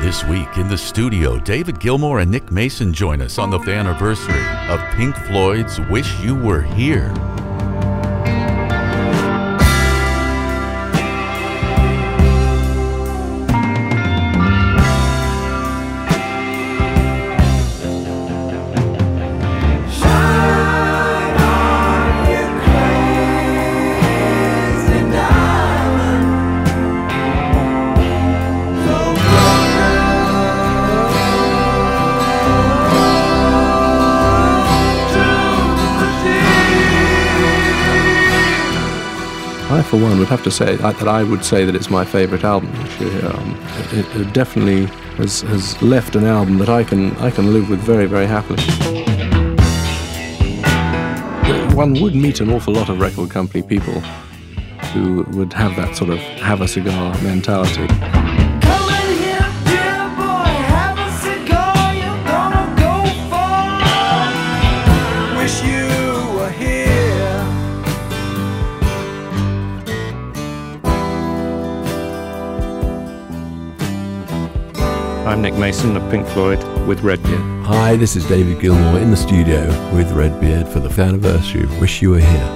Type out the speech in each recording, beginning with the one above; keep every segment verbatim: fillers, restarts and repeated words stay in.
This week in the studio, David Gilmour and Nick Mason join us on the anniversary of Pink Floyd's Wish You Were Here. I, for one, would have to say that I would say that it's my favourite album this year. Um, it, it definitely has, has left an album that I can I can live with very, very happily. One would meet an awful lot of record company people who would have that sort of have a cigar mentality. I'm Nick Mason of Pink Floyd with Redbeard. Hi, this is David Gilmour in the studio with Redbeard for the anniversary of Wish You Were Here.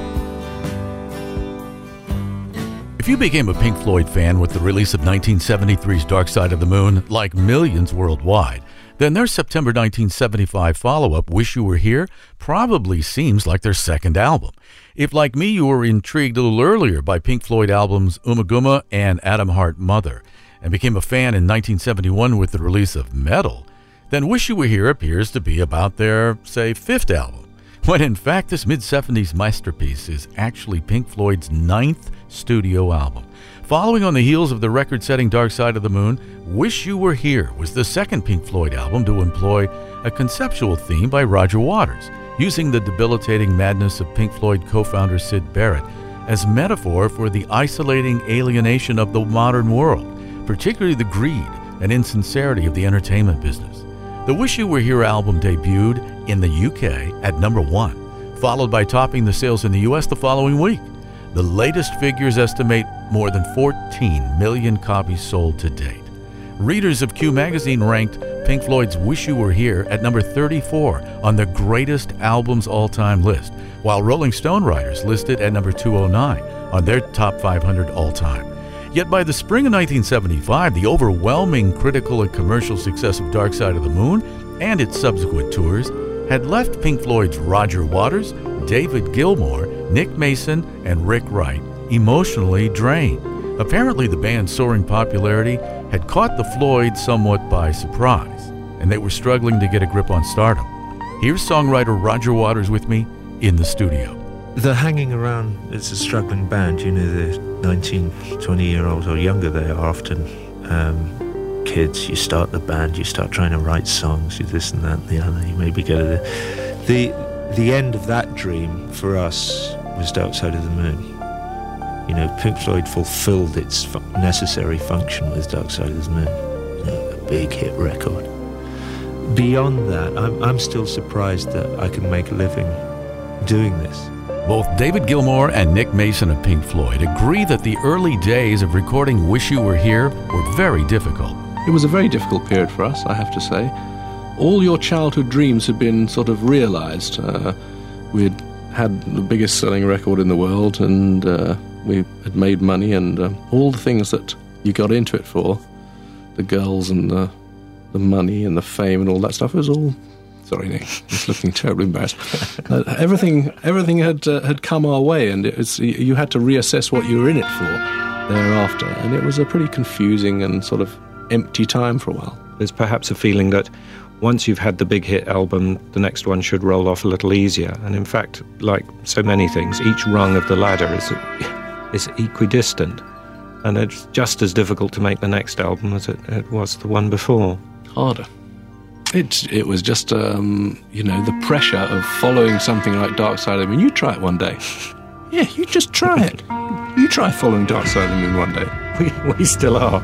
If you became a Pink Floyd fan with the release of nineteen seventy-three's Dark Side of the Moon, like millions worldwide, then their September nineteen seventy-five follow-up, Wish You Were Here, probably seems like their second album. If, like me, you were intrigued a little earlier by Pink Floyd albums Ummagumma and Atom Heart Mother, and became a fan in nineteen seventy-one with the release of Metal, then Wish You Were Here appears to be about their, say, fifth album, when in fact this mid-seventies masterpiece is actually Pink Floyd's ninth studio album. Following on the heels of the record-setting Dark Side of the Moon, Wish You Were Here was the second Pink Floyd album to employ a conceptual theme by Roger Waters, using the debilitating madness of Pink Floyd co-founder Syd Barrett as metaphor for the isolating alienation of the modern world, particularly the greed and insincerity of the entertainment business. The Wish You Were Here album debuted in the U K at number one, followed by topping the sales in the U S the following week. The latest figures estimate more than fourteen million copies sold to date. Readers of Q Magazine ranked Pink Floyd's Wish You Were Here at number thirty-four on the greatest albums all-time list, while Rolling Stone writers listed at number two oh nine on their top five hundred all-time. Yet by the spring of nineteen seventy-five, the overwhelming critical and commercial success of Dark Side of the Moon and its subsequent tours had left Pink Floyd's Roger Waters, David Gilmour, Nick Mason, and Rick Wright emotionally drained. Apparently, the band's soaring popularity had caught the Floyds somewhat by surprise, and they were struggling to get a grip on stardom. Here's songwriter Roger Waters with me in the studio. The hanging around as a struggling band, you know, the nineteen, twenty-year-olds or younger, they are often um, kids. You start the band, you start trying to write songs, you this and that and the other, you maybe go to the... The, the end of that dream for us was Dark Side of the Moon. You know, Pink Floyd fulfilled its fu- necessary function with Dark Side of the Moon. You know, a big hit record. Beyond that, I'm, I'm still surprised that I can make a living doing this. Both David Gilmour and Nick Mason of Pink Floyd agree that the early days of recording Wish You Were Here were very difficult. It was a very difficult period for us, I have to say. All your childhood dreams had been sort of realised. Uh, we'd had the biggest selling record in the world, and uh, we had made money, and uh, all the things that you got into it for, the girls and the, the money and the fame and all that stuff, it was all... Sorry, Nick, just looking terribly embarrassed. Uh, everything, everything had uh, had come our way, and it was, you had to reassess what you were in it for thereafter, and it was a pretty confusing and sort of empty time for a while. There's perhaps a feeling that once you've had the big hit album, the next one should roll off a little easier. And in fact, like so many things, each rung of the ladder is is equidistant, and it's just as difficult to make the next album as it, it was the one before. Harder. It it was just, um, you know, the pressure of following something like Dark Side of the Moon. You try it one day. Yeah, you just try it. You try following Dark Side of the Moon one day. We, we still are.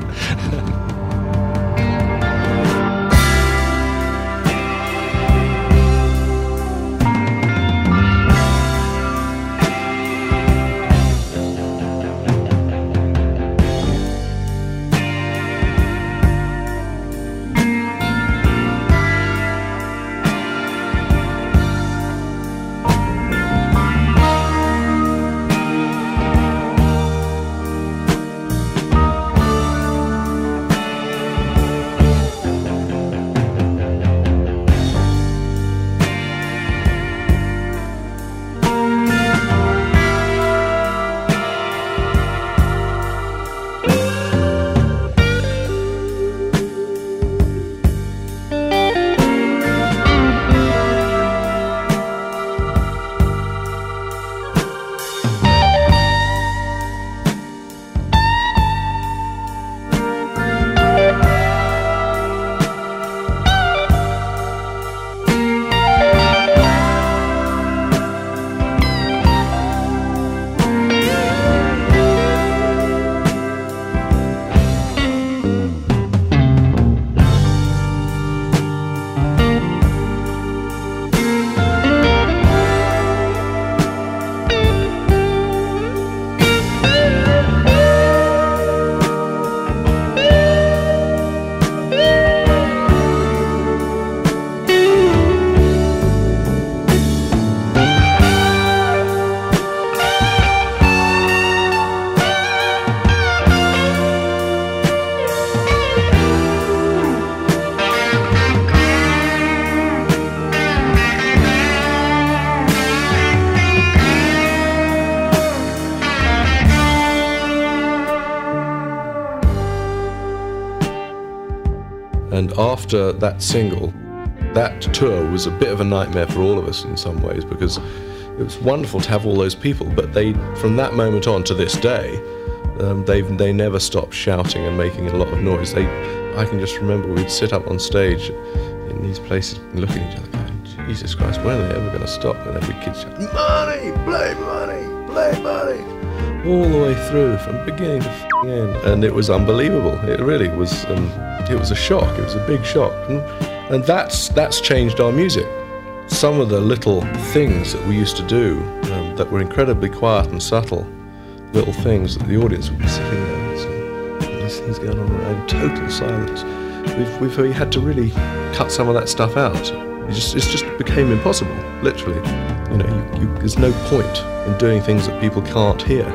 And after that single, that tour was a bit of a nightmare for all of us in some ways, because it was wonderful to have all those people, but they, from that moment on to this day, um, they they never stopped shouting and making a lot of noise. They, I can just remember we'd sit up on stage in these places and look at each other going, Jesus Christ, when are they ever going to stop? And every kid shouting, money, play money, play money, all the way through from beginning to f***ing end. And it was unbelievable. It really was, um, it was a shock. It was a big shock. And, and that's that's changed our music. Some of the little things that we used to do um, that were incredibly quiet and subtle, little things that the audience would be sitting there and saying, these things going on in total silence. We've, we've we had to really cut some of that stuff out. It just, it just became impossible, literally. You know, you, you, there's no point in doing things that people can't hear.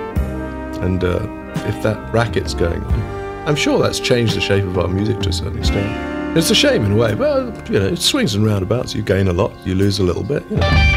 And uh, if that racket's going on, I'm sure that's changed the shape of our music to a certain extent. It's a shame in a way, but you know, it swings and roundabouts. You gain a lot, you lose a little bit, you know.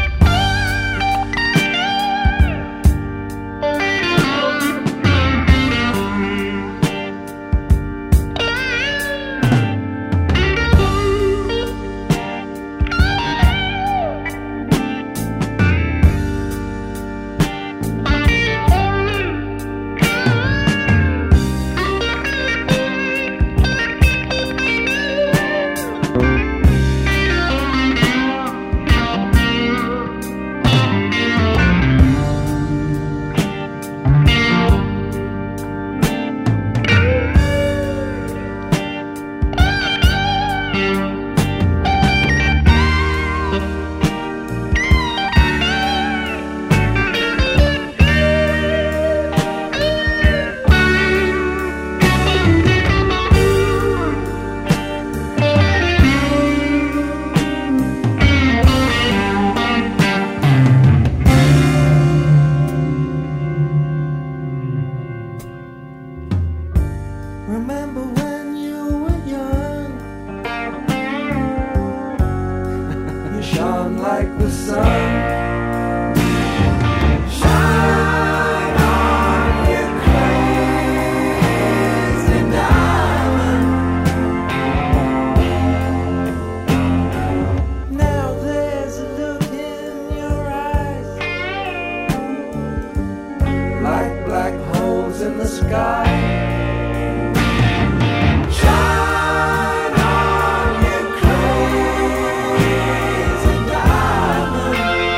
Shine on, you crazy diamond.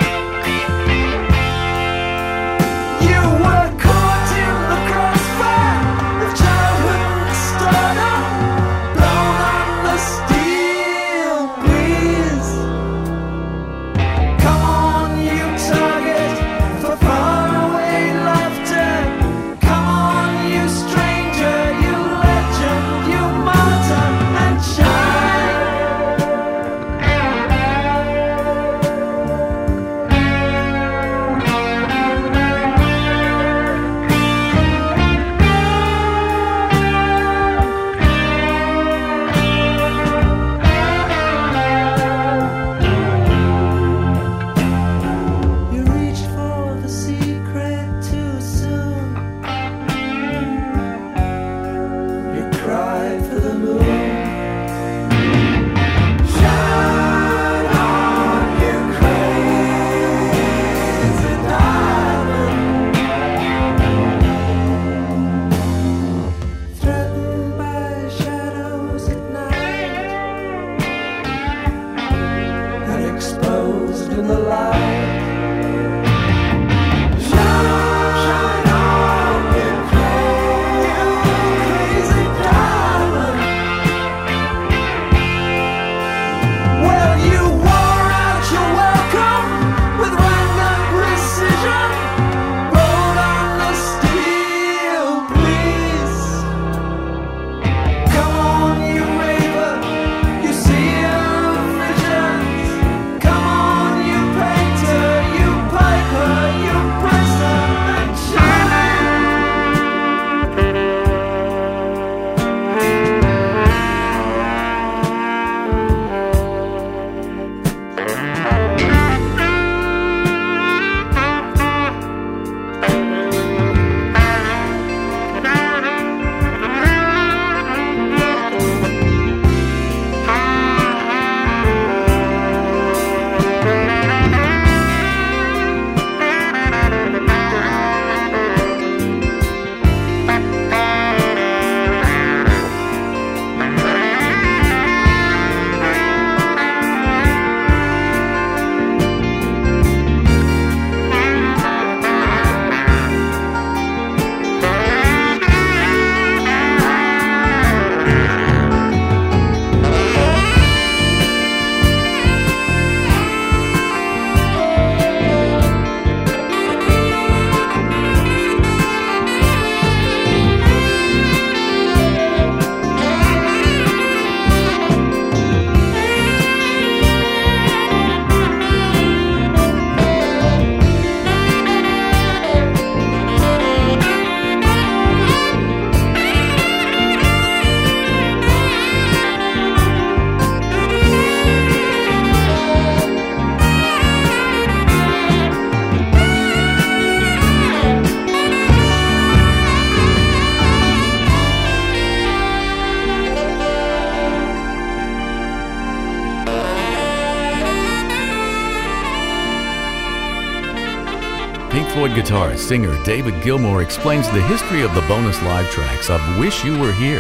Floyd guitarist, singer David Gilmour explains the history of the bonus live tracks of Wish You Were Here.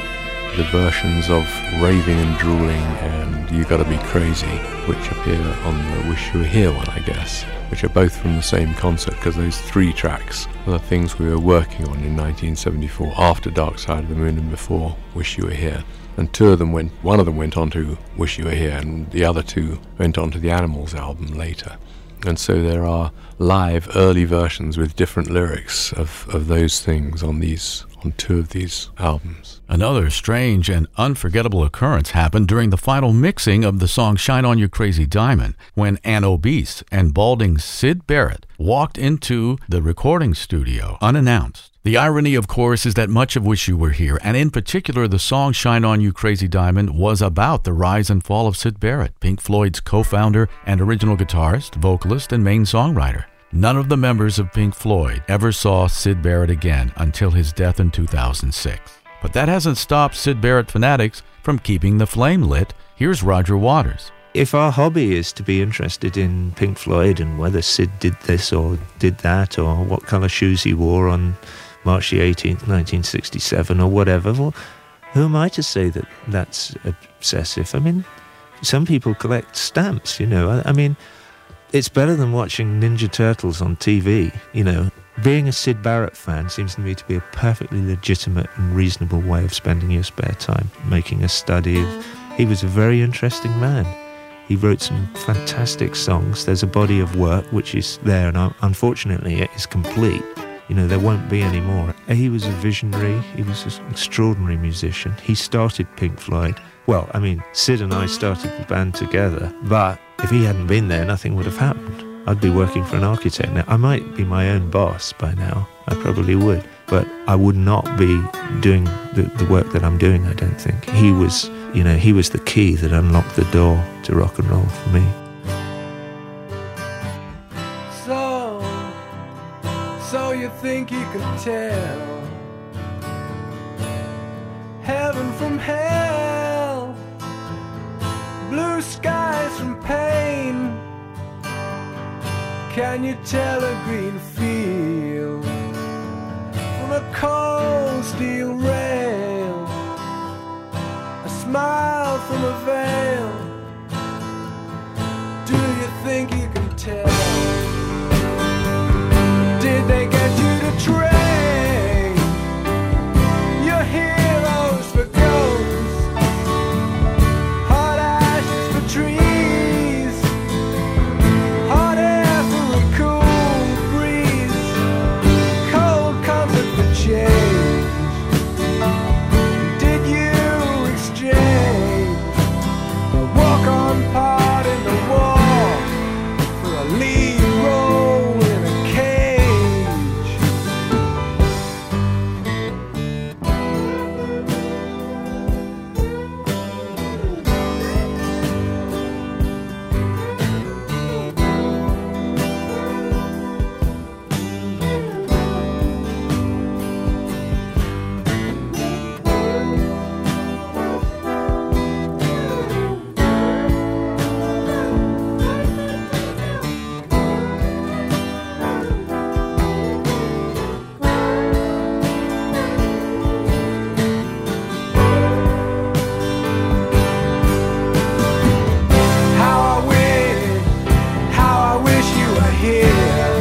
The versions of Raving and Drooling and You Gotta Be Crazy, which appear on the Wish You Were Here one, I guess, which are both from the same concert, because those three tracks are the things we were working on in nineteen seventy-four, after Dark Side of the Moon and before Wish You Were Here. And two of them went, one of them went on to Wish You Were Here, and the other two went on to the Animals album later. And so there are live early versions with different lyrics of, of those things on these on two of these albums. Another strange and unforgettable occurrence happened during the final mixing of the song Shine On You Crazy Diamond, when an obese and balding Syd Barrett walked into the recording studio unannounced. The irony, of course, is that much of Wish You Were Here, and in particular the song Shine On You Crazy Diamond, was about the rise and fall of Syd Barrett, Pink Floyd's co-founder and original guitarist, vocalist, and main songwriter. None of the members of Pink Floyd ever saw Syd Barrett again until his death in two thousand six. But that hasn't stopped Syd Barrett fanatics from keeping the flame lit. Here's Roger Waters. If our hobby is to be interested in Pink Floyd and whether Syd did this or did that, or what colour shoes he wore on March the eighteenth, nineteen sixty-seven, or whatever, well, who am I to say that that's obsessive? I mean, some people collect stamps, you know. I, I mean, it's better than watching Ninja Turtles on T V, you know. Being a Syd Barrett fan seems to me to be a perfectly legitimate and reasonable way of spending your spare time, making a study of... He was a very interesting man. He wrote some fantastic songs. There's a body of work which is there, and unfortunately it is complete. You know, there won't be any more. He was a visionary. He was an extraordinary musician. He started Pink Floyd. Well, I mean, Syd and I started the band together, but if he hadn't been there, nothing would have happened. I'd be working for an architect now. I might be my own boss by now. I probably would. But I would not be doing the, the work that I'm doing, I don't think. He was, you know, he was the key that unlocked the door to rock and roll for me. So, so you think you can tell heaven from hell, blue skies from pain? Can you tell a green field from a cold steel rail, a smile from a veil? Do you think you can tell? Did they get you to train your heroes for ghosts, hot ashes for trees, hot air for a cool breeze, cold comfort for change? Did you exchange a walk-on part in the war for a lead role in a cage? How I wish, how I wish you were here.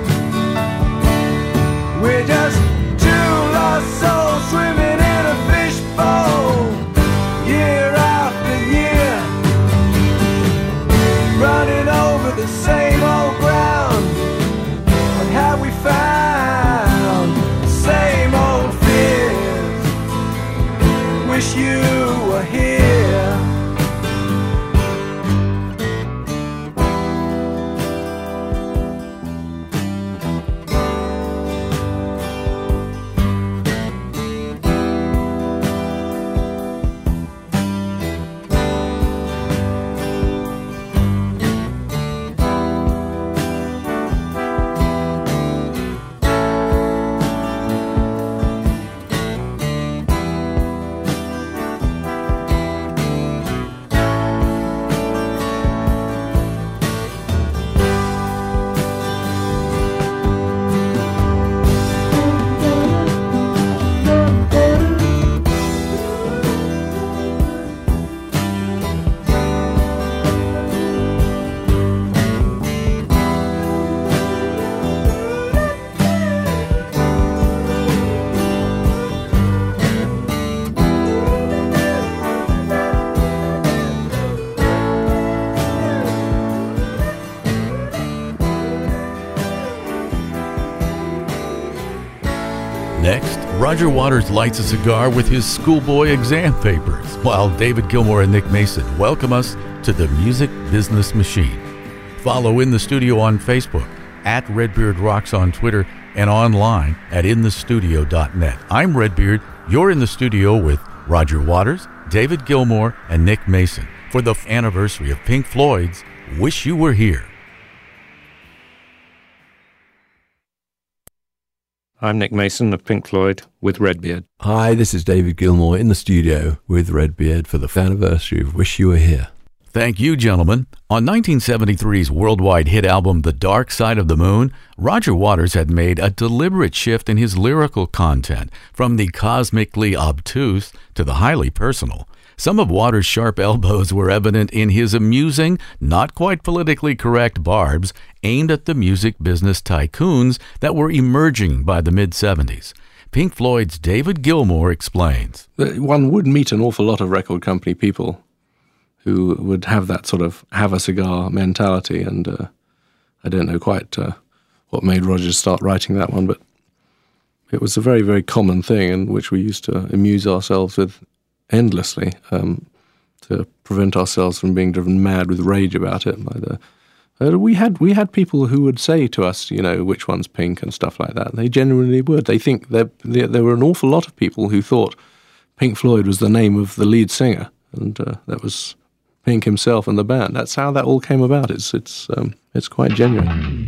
We're just two lost souls swimming in a fishbowl, year after year, running over the same old ground. What have we found? The same old fears. Wish you were here. Roger Waters lights a cigar with his schoolboy exam papers, while David Gilmour and Nick Mason welcome us to the music business machine. Follow In the Studio on Facebook, at Redbeard Rocks on Twitter, and online at in the studio dot net. I'm Redbeard. You're in the studio with Roger Waters, David Gilmour, and Nick Mason for the anniversary of Pink Floyd's Wish You Were Here. I'm Nick Mason of Pink Floyd with Redbeard. Hi, this is David Gilmour in the studio with Redbeard for the anniversary of Wish You Were Here. Thank you, gentlemen. On nineteen seventy-three's worldwide hit album The Dark Side of the Moon, Roger Waters had made a deliberate shift in his lyrical content from the cosmically obtuse to the highly personal. Some of Waters' sharp elbows were evident in his amusing, not quite politically correct barbs aimed at the music business tycoons that were emerging by the mid-seventies. Pink Floyd's David Gilmour explains. One would meet an awful lot of record company people who would have that sort of have a cigar mentality, and uh, I don't know quite uh, what made Roger start writing that one, but it was a very, very common thing in which we used to amuse ourselves with endlessly um, to prevent ourselves from being driven mad with rage about it. By the, uh, we had we had people who would say to us, you know, which one's Pink and stuff like that. They genuinely would. They think there there were an awful lot of people who thought Pink Floyd was the name of the lead singer, and uh, that was Pink himself and the band. That's how that all came about. It's it's um, it's quite genuine.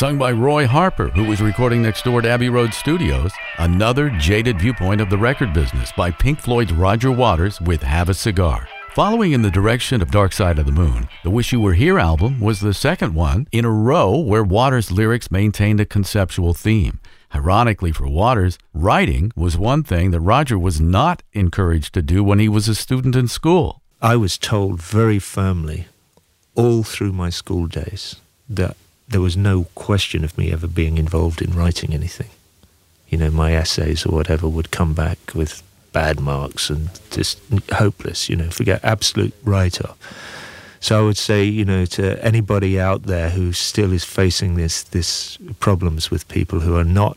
sung by Roy Harper, who was recording next door to Abbey Road Studios. Another jaded viewpoint of the record business by Pink Floyd's Roger Waters with Have a Cigar. Following in the direction of Dark Side of the Moon, the Wish You Were Here album was the second one in a row where Waters' lyrics maintained a conceptual theme. Ironically for Waters, writing was one thing that Roger was not encouraged to do when he was a student in school. I was told very firmly all through my school days that there was no question of me ever being involved in writing anything. You know, my essays or whatever would come back with bad marks and just hopeless, you know, forget absolute write-off. So I would say, you know, to anybody out there who still is facing this this problems with people who are not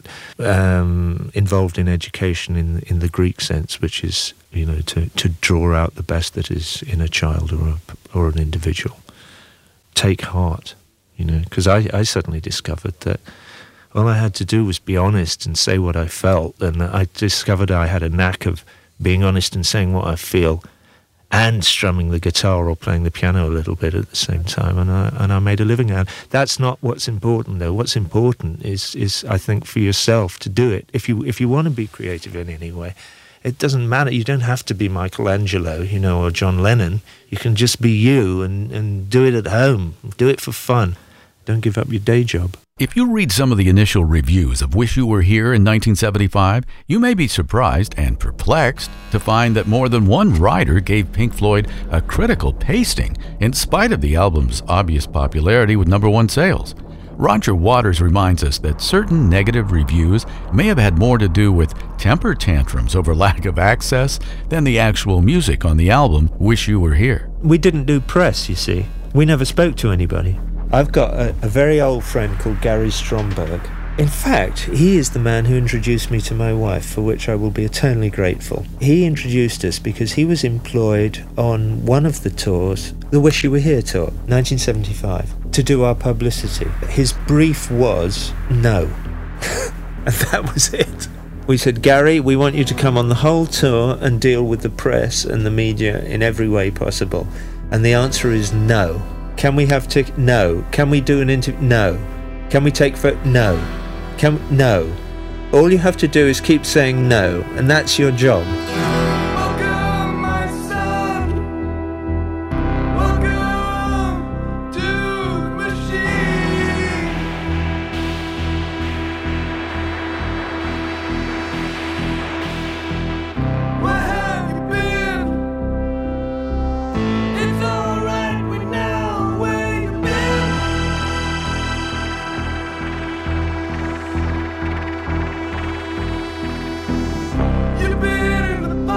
um, involved in education in in the Greek sense, which is, you know, to, to draw out the best that is in a child or a, or an individual. Take heart. You know, because I, I suddenly discovered that all I had to do was be honest and say what I felt, and I discovered I had a knack of being honest and saying what I feel and strumming the guitar or playing the piano a little bit at the same time, and I, and I made a living out. That's not what's important, though. What's important is, is, I think, for yourself to do it. If you, if you want to be creative in any way, it doesn't matter. You don't have to be Michelangelo, you know, or John Lennon. You can just be you and, and do it at home. Do it for fun. Don't give up your day job. If you read some of the initial reviews of Wish You Were Here in nineteen seventy-five, you may be surprised and perplexed to find that more than one writer gave Pink Floyd a critical pasting in spite of the album's obvious popularity with number one sales. Roger Waters reminds us that certain negative reviews may have had more to do with temper tantrums over lack of access than the actual music on the album Wish You Were Here. We didn't do press, you see. We never spoke to anybody. I've got a, a very old friend called Gary Stromberg. In fact, he is the man who introduced me to my wife, for which I will be eternally grateful. He introduced us because he was employed on one of the tours, the Wish You Were Here tour, nineteen seventy-five, to do our publicity. His brief was no. And that was it. We said, Gary, we want you to come on the whole tour and deal with the press and the media in every way possible. And the answer is no. Can we have tickets? No. Can we do an interview? No. Can we take photos? No. Can no. All you have to do is keep saying no, and that's your job. Welcome, my son. Welcome to the machine. Where have you been? It's alright, we know where you've been. You've been in the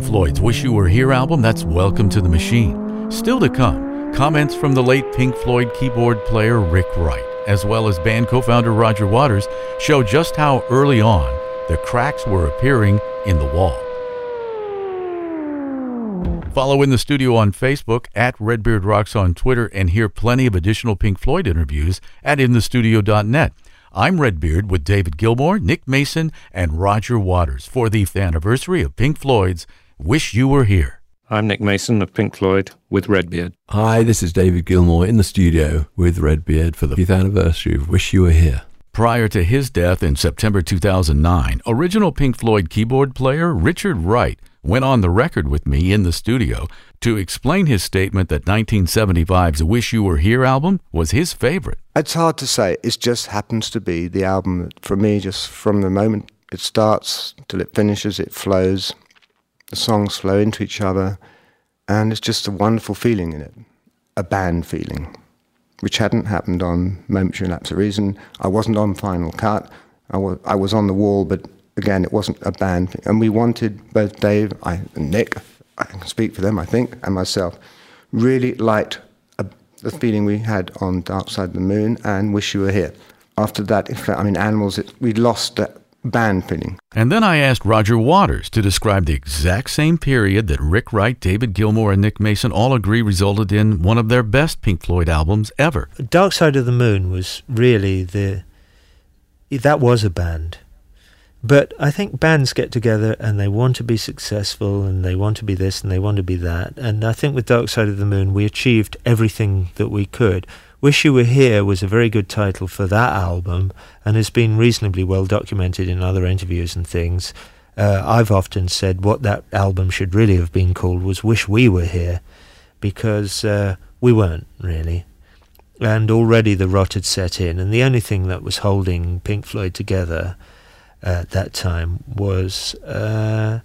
Floyd's Wish You Were Here album, that's Welcome to the Machine. Still to come, comments from the late Pink Floyd keyboard player Rick Wright, as well as band co-founder Roger Waters, show just how early on the cracks were appearing in the wall. Follow In the Studio on Facebook, at Redbeard Rocks on Twitter, and hear plenty of additional Pink Floyd interviews at in the studio dot net. I'm Redbeard with David Gilmour, Nick Mason, and Roger Waters for the fifth anniversary of Pink Floyd's Wish You Were Here. I'm Nick Mason of Pink Floyd with Redbeard. Hi, this is David Gilmour in the studio with Redbeard for the fifth anniversary of Wish You Were Here. Prior to his death in September two thousand nine, original Pink Floyd keyboard player Richard Wright went on the record with me in the studio to explain his statement that nineteen seventy-five's Wish You Were Here album was his favorite. It's hard to say. It just happens to be the album that, for me, just from the moment it starts till it finishes, it flows. The songs flow into each other, and it's just a wonderful feeling in it, a band feeling, which hadn't happened on Momentary Lapse of Reason. I wasn't on Final Cut. I was, I was on the wall, but again, it wasn't a band thing. And we wanted, both Dave I, and Nick, I can speak for them, I think, and myself, really liked a, the feeling we had on Dark Side of the Moon and Wish You Were Here. After that, in fact, I mean, Animals, it, we lost that band feeling. And then I asked Roger Waters to describe the exact same period that Rick Wright, David Gilmour, and Nick Mason all agree resulted in one of their best Pink Floyd albums ever. Dark Side of the Moon was really the... that was a band. But I think bands get together and they want to be successful and they want to be this and they want to be that. And I think with Dark Side of the Moon, we achieved everything that we could. Wish You Were Here was a very good title for that album and has been reasonably well documented in other interviews and things. Uh, I've often said what that album should really have been called was Wish We Were Here, because uh, we weren't, really. And already the rot had set in, and the only thing that was holding Pink Floyd together at that time was uh,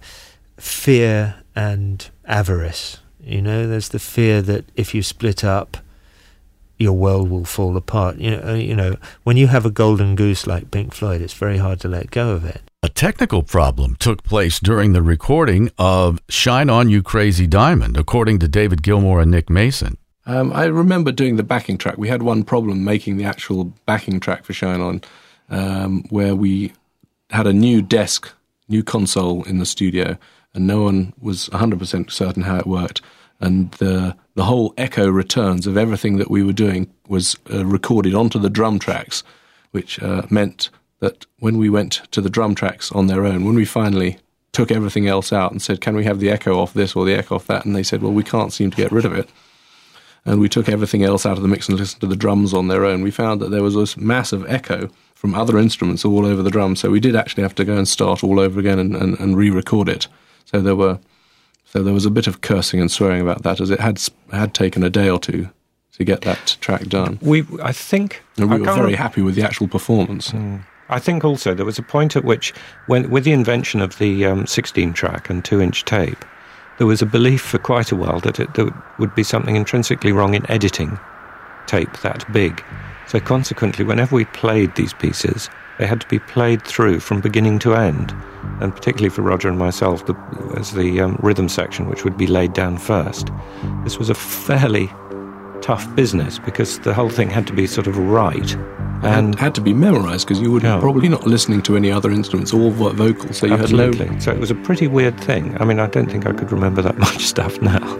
fear and avarice. You know, there's the fear that if you split up, your world will fall apart. You know, you know, when you have a golden goose like Pink Floyd, it's very hard to let go of it. A technical problem took place during the recording of Shine On You Crazy Diamond, according to David Gilmour and Nick Mason. Um, I remember doing the backing track. We had one problem making the actual backing track for Shine On, um, where we had a new desk, new console in the studio, and no one was one hundred percent certain how it worked. And the the whole echo returns of everything that we were doing was uh, recorded onto the drum tracks, which uh, meant that when we went to the drum tracks on their own, when we finally took everything else out and said, can we have the echo off this or the echo off that? And they said, well, we can't seem to get rid of it. And we took everything else out of the mix and listened to the drums on their own. We found that there was this massive echo from other instruments all over the drums. So we did actually have to go and start all over again and, and, and re-record it. So there were, so there was a bit of cursing and swearing about that, as it had had taken a day or two to get that track done. We, I think, and we I were can't very re- happy with the actual performance. Mm. I think also there was a point at which, when with the invention of the um, sixteen track and two inch tape, there was a belief for quite a while that it, there would be something intrinsically wrong in editing tape that big. So consequently, whenever we played these pieces, they had to be played through from beginning to end. And particularly for Roger and myself, the, as the um, rhythm section, which would be laid down first. This was a fairly tough business because the whole thing had to be sort of right. And had to be memorised because you were yeah. probably not listening to any other instruments or vocals, so you Absolutely. had no... So it was a pretty weird thing. I mean, I don't think I could remember that much stuff now.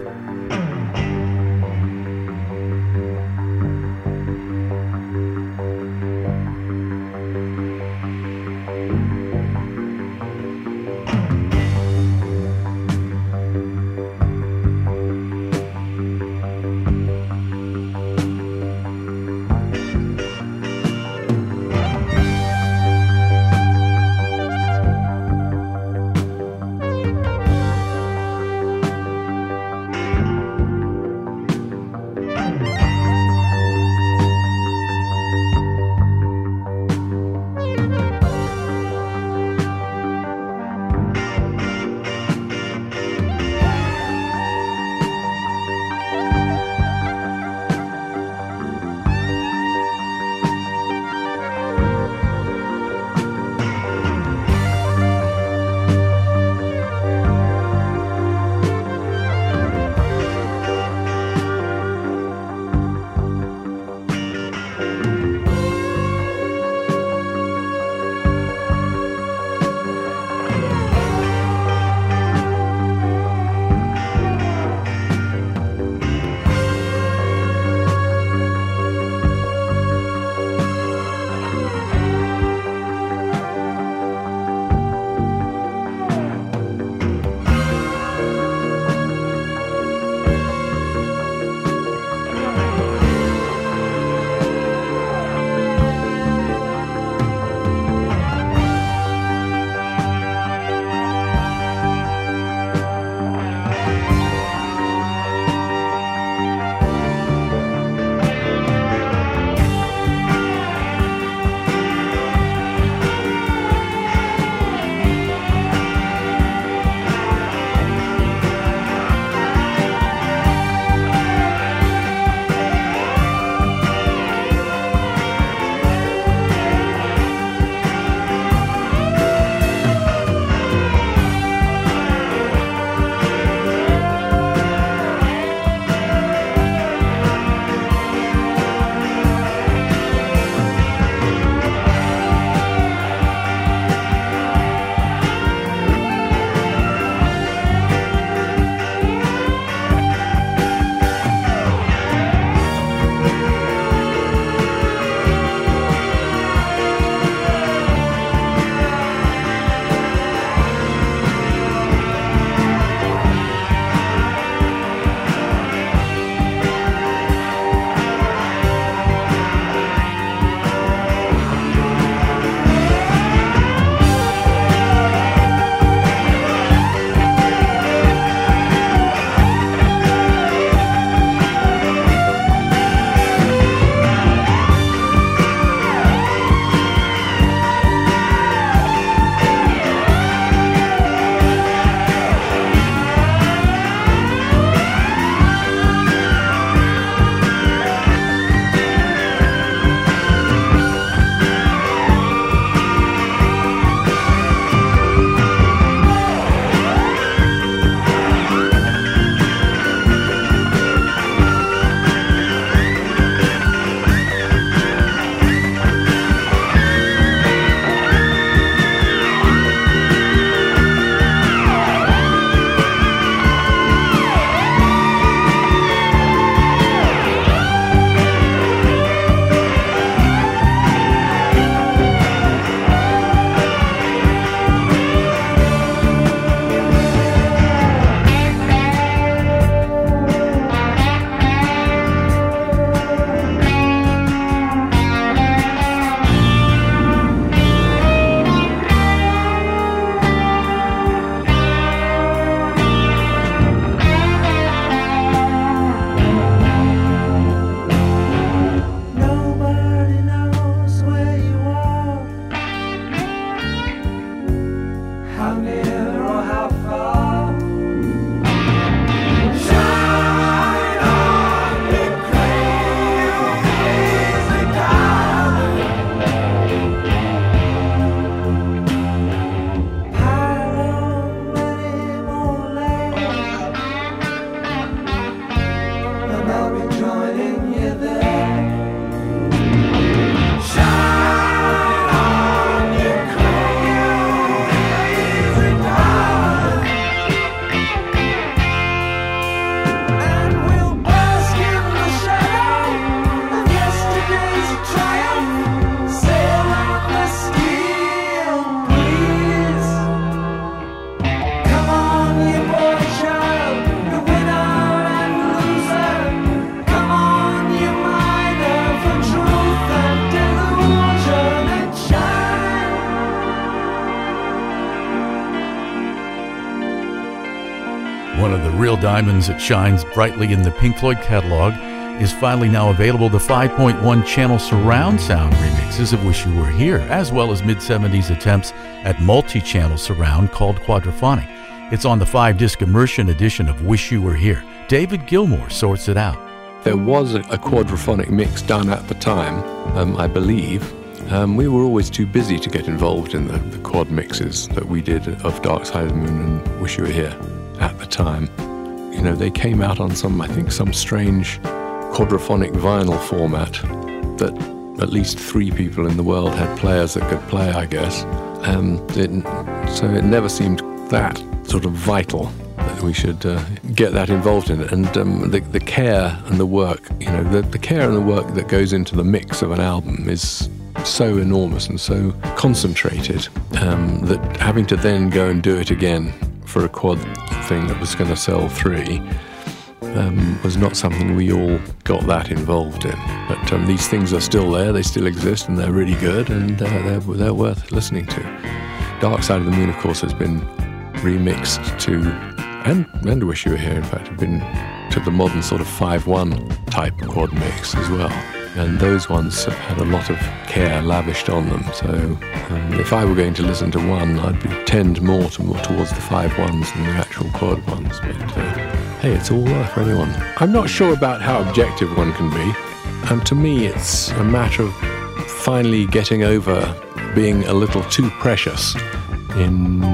real diamonds that shines brightly in the Pink Floyd catalog is finally now available. The five point one channel surround sound remixes of Wish You Were Here, as well as mid-seventies attempts at multi-channel surround called Quadraphonic. It's on the five-disc immersion edition of Wish You Were Here. David Gilmour sorts it out. There was a, a quadraphonic mix done at the time, um, I believe. Um, we were always too busy to get involved in the, the quad mixes that we did of Dark Side of the Moon and Wish You Were Here at the time. You know, they came out on some, I think, some strange quadraphonic vinyl format that at least three people in the world had players that could play, I guess. Um, it, so it never seemed that sort of vital that we should uh, get that involved in it. And um, the, the care and the work, you know, the, the care and the work that goes into the mix of an album is so enormous and so concentrated um, that having to then go and do it again for a quad thing that was going to sell three um, was not something we all got that involved in. But um, these things are still there, they still exist, and they're really good, and uh, they're, they're worth listening to. Dark Side of the Moon, of course, has been remixed to, and, and Wish You Were Here, in fact, have been to the modern sort of five one type quad mix as well. And those ones have had a lot of care lavished on them. So um, if I were going to listen to one, I'd be, tend more to more towards the five ones than the actual quad ones. But uh, hey, it's all there for anyone. I'm not sure about how objective one can be. And to me, it's a matter of finally getting over being a little too precious, in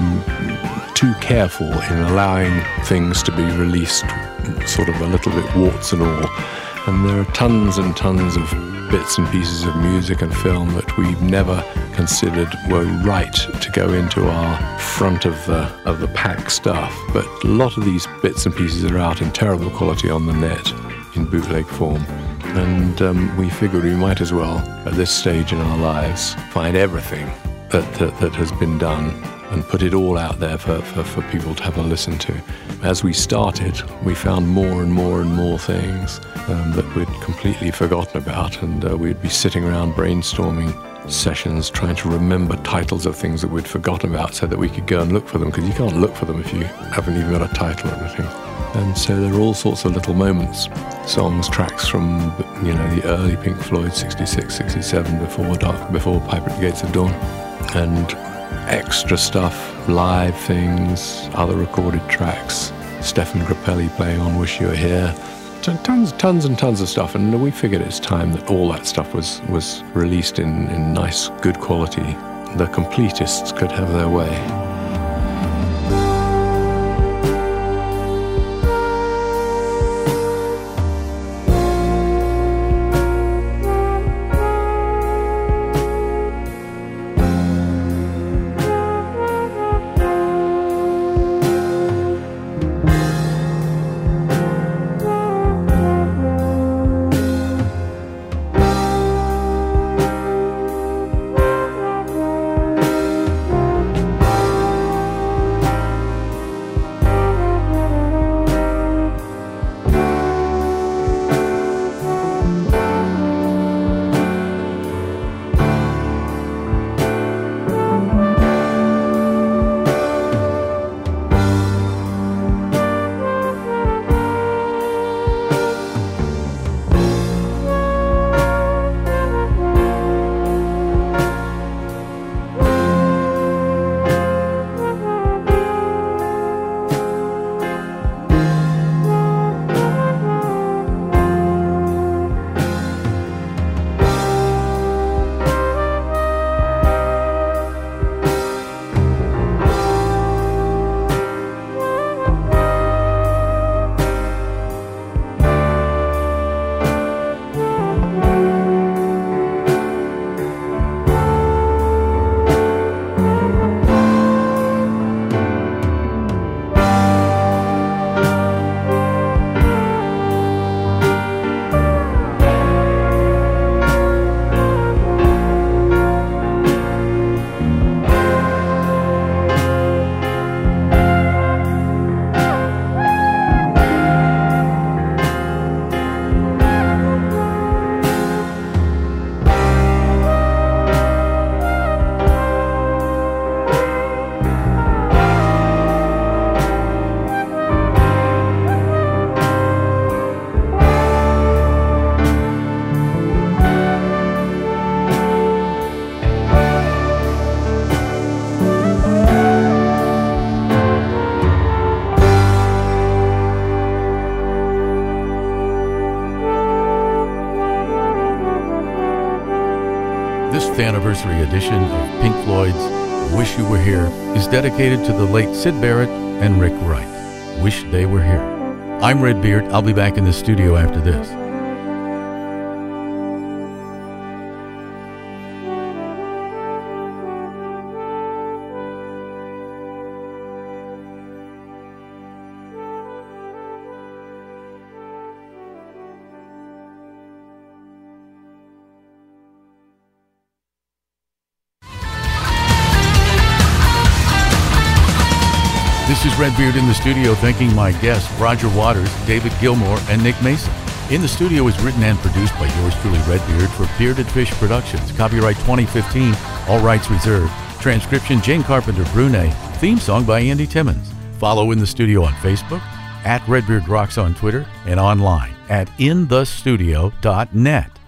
um, too careful in allowing things to be released sort of a little bit warts and all. And there are tons and tons of bits and pieces of music and film that we've never considered were right to go into our front of the, of the pack stuff. But a lot of these bits and pieces are out in terrible quality on the net in bootleg form. And um, we figured we might as well, at this stage in our lives, find everything that, that, that has been done and put it all out there for, for, for people to have a listen to. As we started, we found more and more and more things um, that we'd completely forgotten about, and uh, we'd be sitting around brainstorming sessions trying to remember titles of things that we'd forgotten about so that we could go and look for them, because you can't look for them if you haven't even got a title or anything. And so there are all sorts of little moments, songs, tracks from, you know, the early Pink Floyd, sixty-six, sixty-seven, before Dark, before Pipe at the Gates of Dawn, and extra stuff, live things, other recorded tracks, Stefan Grappelli playing on Wish You Were Here, tons, tons and tons of stuff. And we figured it's time that all that stuff was, was released in, in nice, good quality. The completists could have their way. This anniversary edition of Pink Floyd's Wish You Were Here is dedicated to the late Syd Barrett and Rick Wright. Wish they were here. I'm Redbeard. I'll be back in the studio after this. This is Redbeard in the studio, thanking my guests, Roger Waters, David Gilmour, and Nick Mason. In the Studio is written and produced by yours truly, Redbeard, for Bearded Fish Productions. Copyright twenty fifteen, all rights reserved. Transcription, Jane Carpenter Brunet. Theme song by Andy Timmons. Follow In the Studio on Facebook, at Redbeard Rocks on Twitter, and online at in the studio dot net.